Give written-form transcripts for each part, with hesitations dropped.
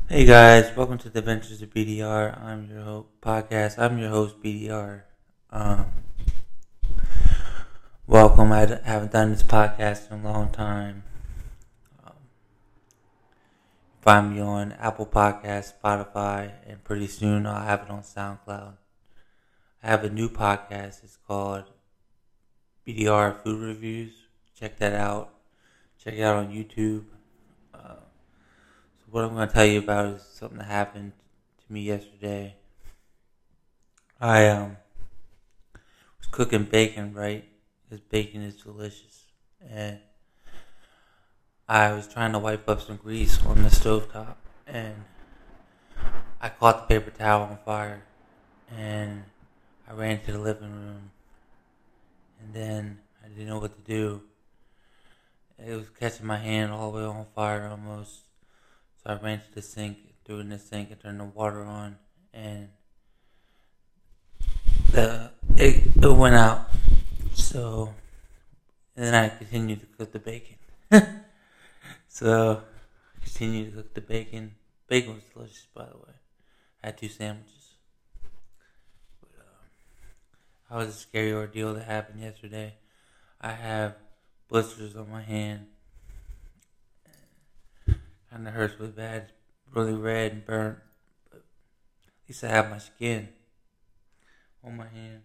Hey guys, welcome to the Adventures of BDR. I'm your podcast. I'm your host BDR. Um, Welcome. Haven't done this podcast in a long time. Um, Find me on Apple Podcasts, Spotify, and pretty soon I'll have it on SoundCloud. I have a new podcast. It's called BDR Food Reviews. Check that out. Check it out on YouTube. So what I'm going to tell you about is something that happened to me yesterday. I was cooking bacon, right? Because bacon is delicious. And I was trying to wipe up some grease on the stovetop. And I caught the paper towel on fire. And I ran to the living room. And then I didn't know what to do. It was catching my hand all the way on fire almost. So I ran to the sink, threw it in the sink, and turned the water on. And it went out. So, and then I continued to cook the bacon. So, I continued to cook the bacon. Bacon was delicious, by the way. I had 2 sandwiches. But, that was a scary ordeal that happened yesterday. I have blisters on my hand. Kind of hurts really bad. It's really red and burnt. But at least I have my skin on my hand.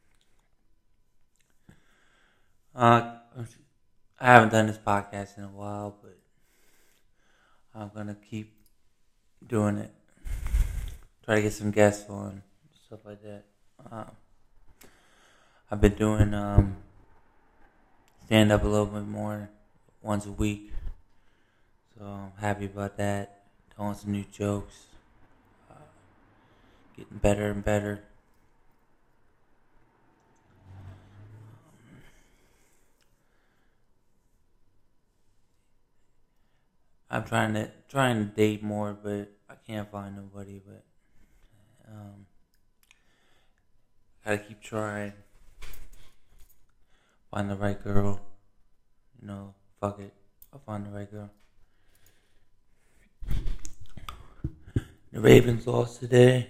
I haven't done this podcast in a while, but I'm gonna keep doing it. Try to get some guests on, stuff like that. I've been doing stand up a little bit more, once a week, so I'm happy about that. Telling some new jokes, getting better and better. I'm trying to date more, but I can't find nobody. But gotta keep trying. Find the right girl. Fuck it. I'll find the right girl. The Ravens lost today.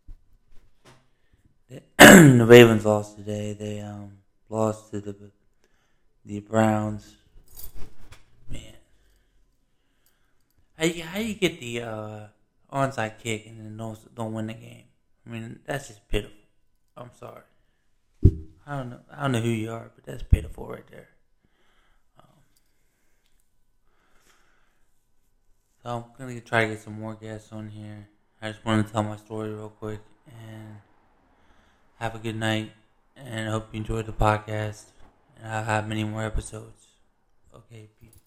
The Ravens lost today. They lost to the Browns. Man, how you get the onside kick and then don't win the game? I mean, that's just pitiful. I'm sorry. I don't know who you are, but that's pitiful right there. Um, so I'm gonna try to get some more guests on here. I just want to tell my story real quick and have a good night. And I hope you enjoyed the podcast. And I'll have many more episodes. Okay, peace.